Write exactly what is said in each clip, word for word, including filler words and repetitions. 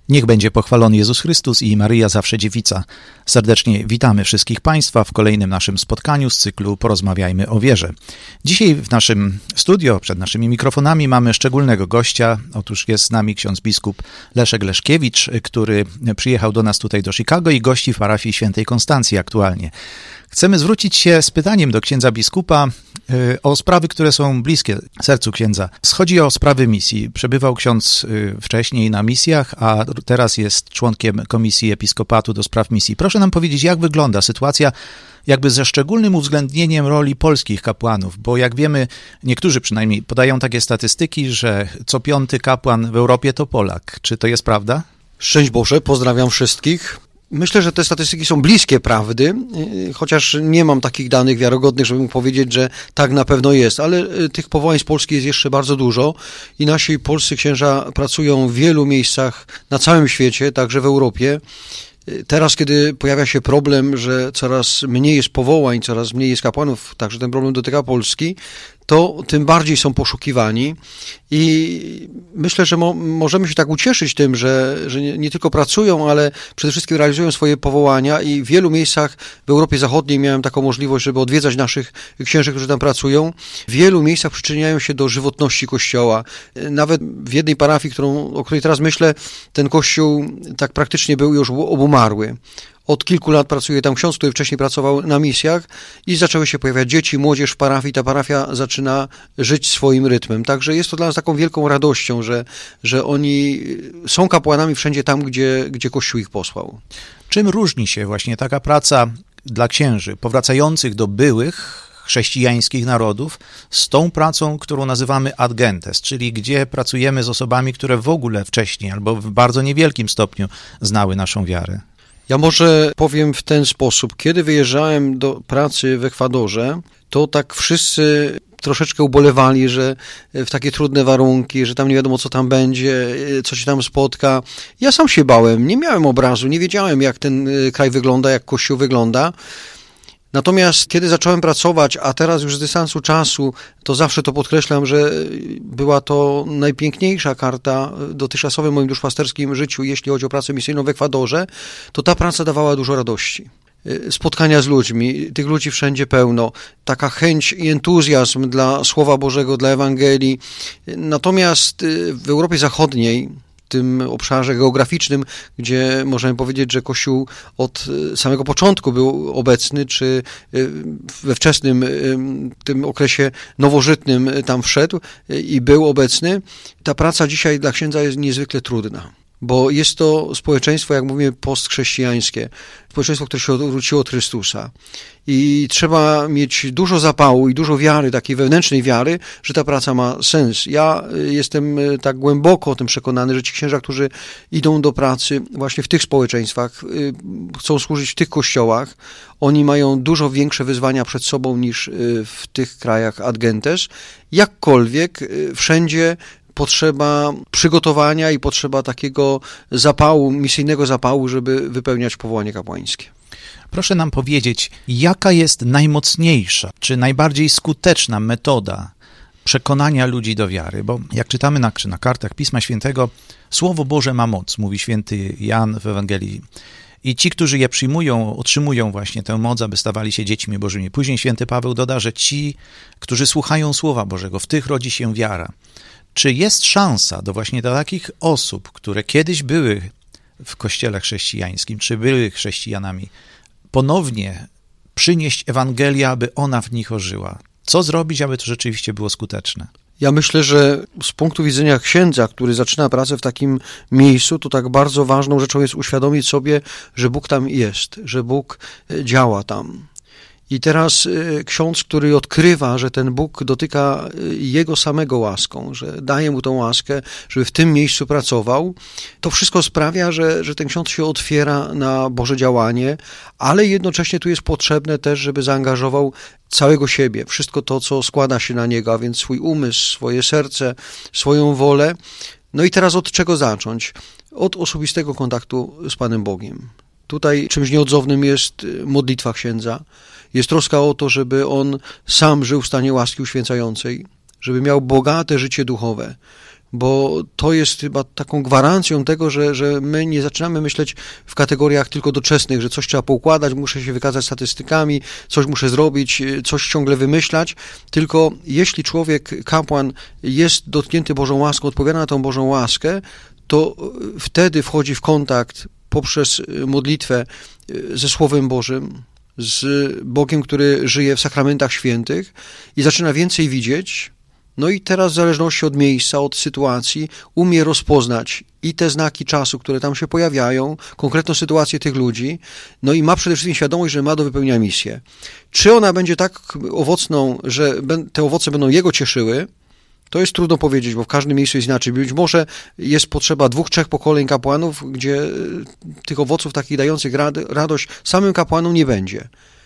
Niech będzie pochwalony Jezus Chrystus i Maryja zawsze dziewica. Serdecznie witamy wszystkich Państwa w kolejnym naszym spotkaniu z cyklu Porozmawiajmy o wierze. Dzisiaj w naszym studio, przed naszymi mikrofonami mamy szczególnego gościa. Otóż jest z nami ksiądz biskup Leszek Leszkiewicz, który przyjechał do nas tutaj do Chicago i gości w parafii Świętej Konstancji aktualnie. Chcemy zwrócić się z pytaniem do księdza biskupa o sprawy, które są bliskie sercu księdza. Chodzi o sprawy misji. Przebywał ksiądz wcześniej na misjach, a teraz jest członkiem Komisji Episkopatu do spraw misji. Proszę nam powiedzieć, jak wygląda sytuacja jakby ze szczególnym uwzględnieniem roli polskich kapłanów, bo jak wiemy, niektórzy przynajmniej podają takie statystyki, że co piąty kapłan w Europie to Polak. Czy to jest prawda? Szczęść Boże, pozdrawiam wszystkich. Myślę, że te statystyki są bliskie prawdy, chociaż nie mam takich danych wiarygodnych, żeby mógł powiedzieć, że tak na pewno jest, ale tych powołań z Polski jest jeszcze bardzo dużo i nasi polscy księża pracują w wielu miejscach na całym świecie, także w Europie. Teraz, kiedy pojawia się problem, że coraz mniej jest powołań, coraz mniej jest kapłanów, także ten problem dotyka Polski, to tym bardziej są poszukiwani i myślę, że mo- możemy się tak ucieszyć tym, że, że nie, nie tylko pracują, ale przede wszystkim realizują swoje powołania i w wielu miejscach w Europie Zachodniej miałem taką możliwość, żeby odwiedzać naszych księży, którzy tam pracują. W wielu miejscach przyczyniają się do żywotności Kościoła. Nawet w jednej parafii, którą, o której teraz myślę, ten Kościół tak praktycznie był już obumarły. Od kilku lat pracuje tam ksiądz, który wcześniej pracował na misjach i zaczęły się pojawiać dzieci, młodzież w parafii. Ta parafia zaczyna żyć swoim rytmem. Także jest to dla nas taką wielką radością, że, że oni są kapłanami wszędzie tam, gdzie, gdzie Kościół ich posłał. Czym różni się właśnie taka praca dla księży powracających do byłych chrześcijańskich narodów z tą pracą, którą nazywamy ad gentes, czyli gdzie pracujemy z osobami, które w ogóle wcześniej albo w bardzo niewielkim stopniu znały naszą wiarę? Ja może powiem w ten sposób. Kiedy wyjeżdżałem do pracy w Ekwadorze, to tak wszyscy troszeczkę ubolewali, że w takie trudne warunki, że tam nie wiadomo, co tam będzie, co się tam spotka. Ja sam się bałem, nie miałem obrazu, nie wiedziałem, jak ten kraj wygląda, jak Kościół wygląda. Natomiast kiedy zacząłem pracować, a teraz już z dystansu czasu, to zawsze to podkreślam, że była to najpiękniejsza karta w dotychczasowym moim duszpasterskim życiu, jeśli chodzi o pracę misyjną w Ekwadorze, to ta praca dawała dużo radości. Spotkania z ludźmi, tych ludzi wszędzie pełno, taka chęć i entuzjazm dla Słowa Bożego, dla Ewangelii. Natomiast w Europie Zachodniej, w tym obszarze geograficznym, gdzie możemy powiedzieć, że Kościół od samego początku był obecny, czy we wczesnym tym okresie nowożytnym tam wszedł i był obecny, ta praca dzisiaj dla księdza jest niezwykle trudna. Bo jest to społeczeństwo, jak mówimy, postchrześcijańskie, społeczeństwo, które się odwróciło od Chrystusa. I trzeba mieć dużo zapału i dużo wiary, takiej wewnętrznej wiary, że ta praca ma sens. Ja jestem tak głęboko o tym przekonany, że ci księża, którzy idą do pracy właśnie w tych społeczeństwach, chcą służyć w tych kościołach, oni mają dużo większe wyzwania przed sobą niż w tych krajach ad gentes. Jakkolwiek wszędzie potrzeba przygotowania i potrzeba takiego zapału, misyjnego zapału, żeby wypełniać powołanie kapłańskie. Proszę nam powiedzieć, jaka jest najmocniejsza, czy najbardziej skuteczna metoda przekonania ludzi do wiary? Bo jak czytamy na, czy na kartach Pisma Świętego, Słowo Boże ma moc, mówi święty Jan w Ewangelii. I ci, którzy je przyjmują, otrzymują właśnie tę moc, aby stawali się dziećmi Bożymi. Później święty Paweł doda, że ci, którzy słuchają Słowa Bożego, w tych rodzi się wiara. Czy jest szansa do właśnie do takich osób, które kiedyś były w kościele chrześcijańskim, czy były chrześcijanami, ponownie przynieść Ewangelię, aby ona w nich ożyła? Co zrobić, aby to rzeczywiście było skuteczne? Ja myślę, że z punktu widzenia księdza, który zaczyna pracę w takim miejscu, to tak bardzo ważną rzeczą jest uświadomić sobie, że Bóg tam jest, że Bóg działa tam. I teraz ksiądz, który odkrywa, że ten Bóg dotyka jego samego łaską, że daje mu tą łaskę, żeby w tym miejscu pracował, to wszystko sprawia, że, że ten ksiądz się otwiera na Boże działanie, ale jednocześnie tu jest potrzebne też, żeby zaangażował całego siebie, wszystko to, co składa się na niego, a więc swój umysł, swoje serce, swoją wolę. No i teraz od czego zacząć? Od osobistego kontaktu z Panem Bogiem. Tutaj czymś nieodzownym jest modlitwa księdza. Jest troska o to, żeby on sam żył w stanie łaski uświęcającej, żeby miał bogate życie duchowe. bo to jest chyba taką gwarancją tego, że, że my nie zaczynamy myśleć w kategoriach tylko doczesnych, że coś trzeba poukładać, muszę się wykazać statystykami, coś muszę zrobić, coś ciągle wymyślać, tylko jeśli człowiek, kapłan jest dotknięty Bożą łaską, odpowiada na tą Bożą łaskę, to wtedy wchodzi w kontakt poprzez modlitwę ze Słowem Bożym, z Bogiem, który żyje w sakramentach świętych i zaczyna więcej widzieć. No i teraz w zależności od miejsca, od sytuacji umie rozpoznać i te znaki czasu, które tam się pojawiają, konkretną sytuację tych ludzi, no i ma przede wszystkim świadomość, że ma do wypełnienia misję. Czy ona będzie tak owocną, że te owoce będą jego cieszyły, to jest trudno powiedzieć, bo w każdym miejscu jest inaczej. Być może jest potrzeba dwóch, trzech pokoleń kapłanów, gdzie tych owoców takich dających radość samym kapłanom nie będzie.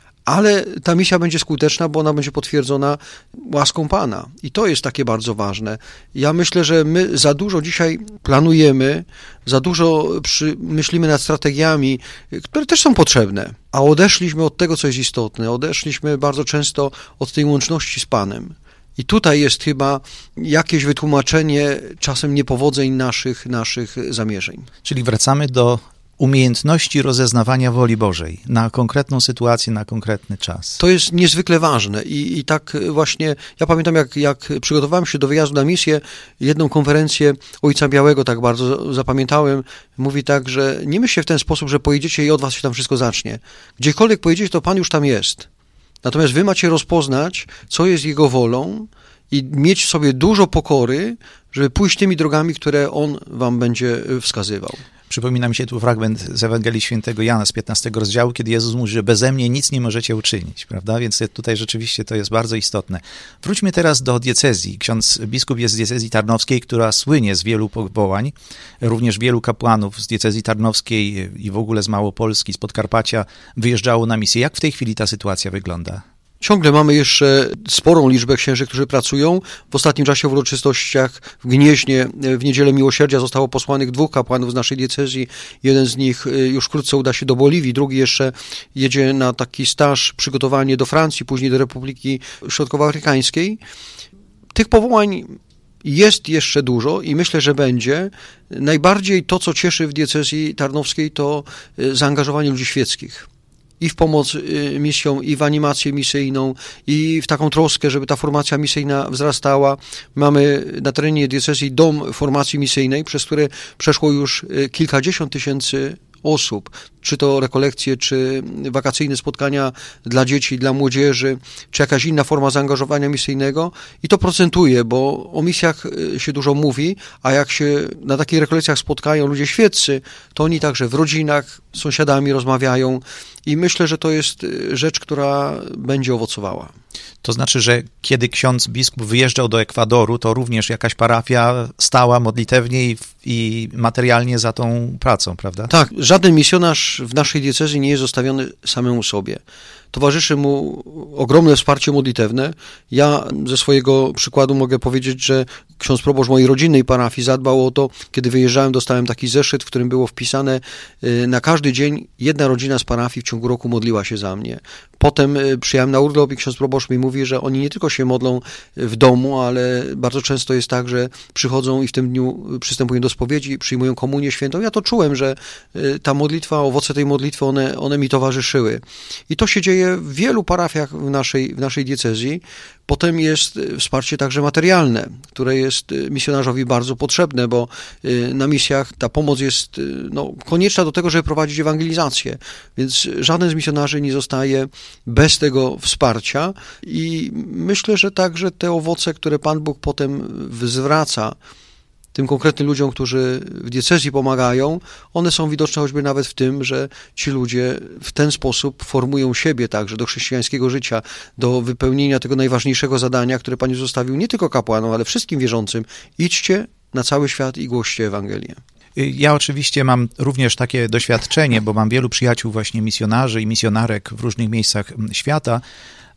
Ale ta misja będzie skuteczna, bo ona będzie potwierdzona łaską Pana. I to jest takie bardzo ważne. Ja myślę, że my za dużo dzisiaj planujemy, za dużo przy, myślimy nad strategiami, które też są potrzebne, a odeszliśmy od tego, co jest istotne. Odeszliśmy bardzo często od tej łączności z Panem. I tutaj jest chyba jakieś wytłumaczenie czasem niepowodzeń naszych, naszych zamierzeń. Czyli wracamy do umiejętności rozeznawania woli Bożej na konkretną sytuację, na konkretny czas. To jest niezwykle ważne i, i tak właśnie, ja pamiętam jak, jak przygotowałem się do wyjazdu na misję, jedną konferencję Ojca Białego tak bardzo zapamiętałem, mówi tak, że nie myślcie w ten sposób, że pojedziecie i od was się tam wszystko zacznie. Gdziekolwiek pojedziecie, to Pan już tam jest. Natomiast wy macie rozpoznać, co jest Jego wolą i mieć w sobie dużo pokory, żeby pójść tymi drogami, które On wam będzie wskazywał. Przypomina mi się tu fragment z Ewangelii Świętego Jana z piętnastego rozdziału, kiedy Jezus mówi, że beze mnie nic nie możecie uczynić, prawda? Więc tutaj rzeczywiście to jest bardzo istotne. Wróćmy teraz do diecezji. Ksiądz biskup jest z diecezji tarnowskiej, która słynie z wielu powołań. Również wielu kapłanów z diecezji tarnowskiej i w ogóle z Małopolski, z Podkarpacia wyjeżdżało na misję. Jak w tej chwili ta sytuacja wygląda? Ciągle mamy jeszcze sporą liczbę księży, którzy pracują. W ostatnim czasie w uroczystościach w Gnieźnie w Niedzielę Miłosierdzia zostało posłanych dwóch kapłanów z naszej diecezji. Jeden z nich już wkrótce uda się do Boliwii, drugi jeszcze jedzie na taki staż, przygotowanie do Francji, później do Republiki Środkowoafrykańskiej. Tych powołań jest jeszcze dużo i myślę, że będzie. Najbardziej to, co cieszy w diecezji tarnowskiej, to zaangażowanie ludzi świeckich. I w pomoc misjom, i w animację misyjną, i w taką troskę, żeby ta formacja misyjna wzrastała. Mamy na terenie diecezji dom formacji misyjnej, przez który przeszło już kilkadziesiąt tysięcy osób, czy to rekolekcje, czy wakacyjne spotkania dla dzieci, dla młodzieży, czy jakaś inna forma zaangażowania misyjnego i to procentuje, bo o misjach się dużo mówi, a jak się na takich rekolekcjach spotkają ludzie świeccy, to oni także w rodzinach z sąsiadami rozmawiają i myślę, że to jest rzecz, która będzie owocowała. To znaczy, że kiedy ksiądz biskup wyjeżdżał do Ekwadoru, to również jakaś parafia stała modlitewnie i, i materialnie za tą pracą, prawda? Tak, żaden misjonarz w naszej diecezji nie jest zostawiony samemu sobie. Towarzyszy mu ogromne wsparcie modlitewne. Ja ze swojego przykładu mogę powiedzieć, że ksiądz proboszcz mojej rodzinnej parafii zadbał o to, kiedy wyjeżdżałem, dostałem taki zeszyt, w którym było wpisane na każdy dzień jedna rodzina z parafii w ciągu roku modliła się za mnie. Potem przyjechałem na urlop i ksiądz proboszcz mi mówi, że oni nie tylko się modlą w domu, ale bardzo często jest tak, że przychodzą i w tym dniu przystępują do spowiedzi, przyjmują komunię świętą. Ja to czułem, że ta modlitwa, owoce tej modlitwy, one, one mi towarzyszyły. I to się dzieje w wielu parafiach w naszej, w naszej diecezji. Potem jest wsparcie także materialne, które jest misjonarzowi bardzo potrzebne, bo na misjach ta pomoc jest no, konieczna do tego, żeby prowadzić ewangelizację. Więc żaden z misjonarzy nie zostaje bez tego wsparcia i myślę, że także te owoce, które Pan Bóg potem zwraca tym konkretnym ludziom, którzy w diecezji pomagają, one są widoczne choćby nawet w tym, że ci ludzie w ten sposób formują siebie także do chrześcijańskiego życia, do wypełnienia tego najważniejszego zadania, które Pan Jezus zostawił nie tylko kapłanom, ale wszystkim wierzącym. Idźcie na cały świat i głoście Ewangelię. Ja oczywiście mam również takie doświadczenie, bo mam wielu przyjaciół właśnie misjonarzy i misjonarek w różnych miejscach świata,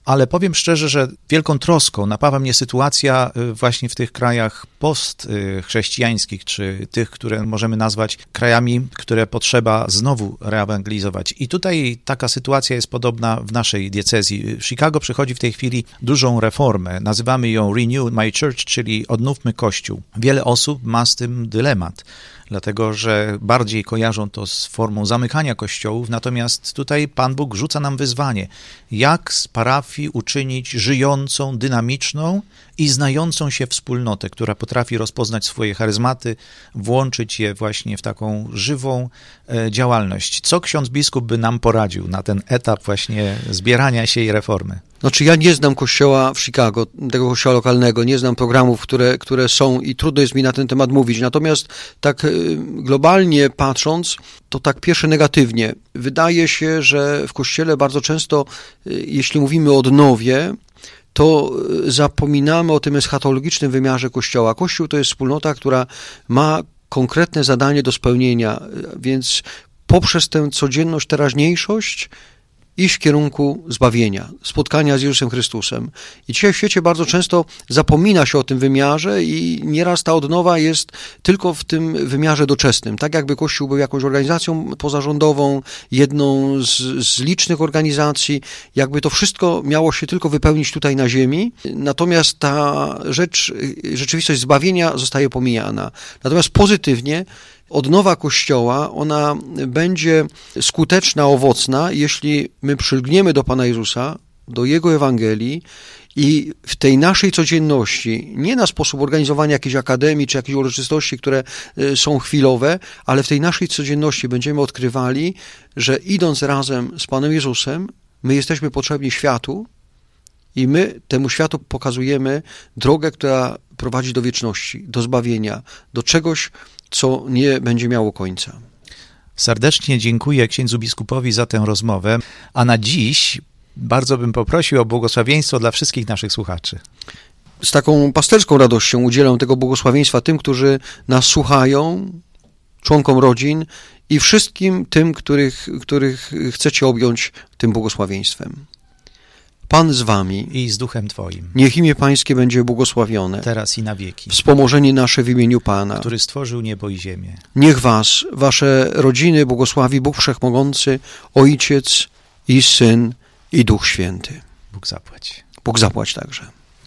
ale powiem szczerze, że wielką troską napawa mnie sytuacja właśnie w tych krajach postchrześcijańskich, czy tych, które możemy nazwać krajami, które potrzeba znowu reewangelizować. I tutaj taka sytuacja jest podobna w naszej diecezji. W Chicago przechodzi w tej chwili dużą reformę. Nazywamy ją Renew My Church, czyli odnówmy Kościół. Wiele osób ma z tym dylemat, dlatego że bardziej kojarzą to z formą zamykania kościołów, natomiast tutaj Pan Bóg rzuca nam wyzwanie, jak z parafii uczynić żyjącą, dynamiczną i znającą się wspólnotę, która potrafi rozpoznać swoje charyzmaty, włączyć je właśnie w taką żywą e, działalność. Co ksiądz biskup by nam poradził na ten etap właśnie zbierania się i reformy? Znaczy ja nie znam kościoła w Chicago, tego kościoła lokalnego, nie znam programów, które, które są i trudno jest mi na ten temat mówić. Natomiast tak globalnie patrząc, to tak pierwsze negatywnie. Wydaje się, że w kościele bardzo często, jeśli mówimy o odnowie, to zapominamy o tym eschatologicznym wymiarze Kościoła. Kościół to jest wspólnota, która ma konkretne zadanie do spełnienia, więc poprzez tę codzienność, teraźniejszość iść w kierunku zbawienia, spotkania z Jezusem Chrystusem. I dzisiaj w świecie bardzo często zapomina się o tym wymiarze i nieraz ta odnowa jest tylko w tym wymiarze doczesnym. Tak jakby Kościół był jakąś organizacją pozarządową, jedną z, z licznych organizacji, jakby to wszystko miało się tylko wypełnić tutaj na ziemi, natomiast ta rzecz, rzeczywistość zbawienia zostaje pomijana. Natomiast pozytywnie odnowa Kościoła, ona będzie skuteczna, owocna, jeśli my przylgniemy do Pana Jezusa, do Jego Ewangelii i w tej naszej codzienności, nie na sposób organizowania jakiejś akademii czy jakichś uroczystości, które są chwilowe, ale w tej naszej codzienności będziemy odkrywali, że idąc razem z Panem Jezusem, my jesteśmy potrzebni światu i my temu światu pokazujemy drogę, która prowadzi do wieczności, do zbawienia, do czegoś, co nie będzie miało końca. Serdecznie dziękuję księdzu biskupowi za tę rozmowę, a na dziś bardzo bym poprosił o błogosławieństwo dla wszystkich naszych słuchaczy. Z taką pasterską radością udzielę tego błogosławieństwa tym, którzy nas słuchają, członkom rodzin i wszystkim tym, których, których chcecie objąć tym błogosławieństwem. Pan z wami i z duchem Twoim. Niech imię Pańskie będzie błogosławione. Teraz i na wieki. Wspomożenie nasze w imieniu Pana, który stworzył niebo i ziemię. Niech was, wasze rodziny błogosławi Bóg Wszechmogący, Ojciec i Syn i Duch Święty. Bóg zapłać. Bóg zapłać także.